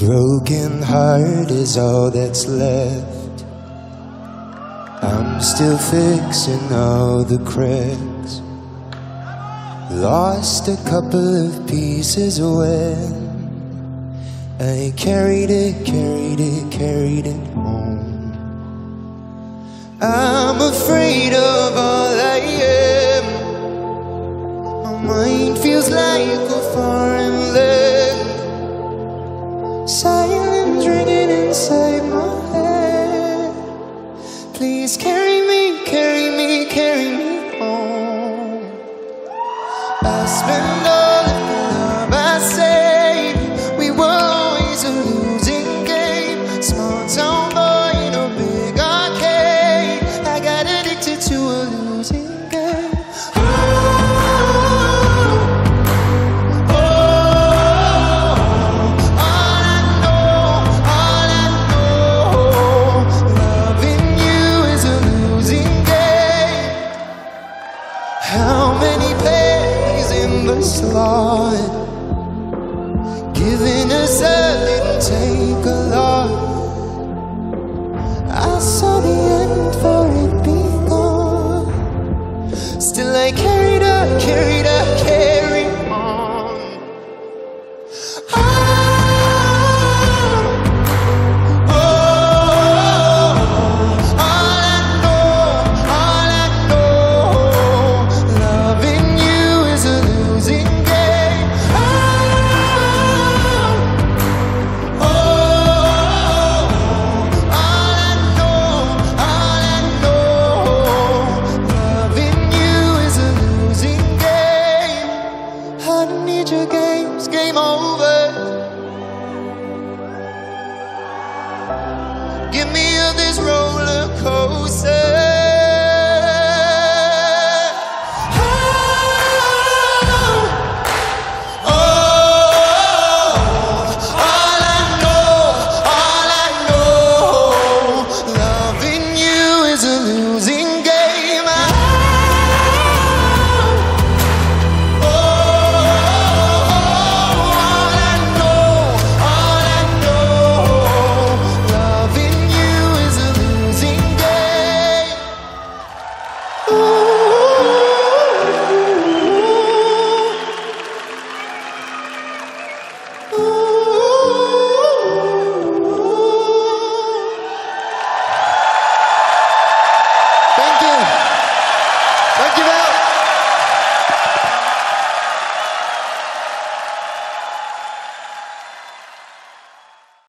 broken heart is all that's left. I'm still fixing all the cracks. Lost a couple of pieces when I carried it home. I'm afraid of all I am. My mind feels like a foreign land. Silence ringing inside my head. Please carry me, carry me, carry me home. I spend all of the love I saved. We were always a losing game. Small town boy in a big arcade. I got addicted to a losing game. How many plays in the slot? Giving us a didn't take a lot. I saw the end for it being gone. Still I carried on. Your game's game over. Give me of this roller coaster.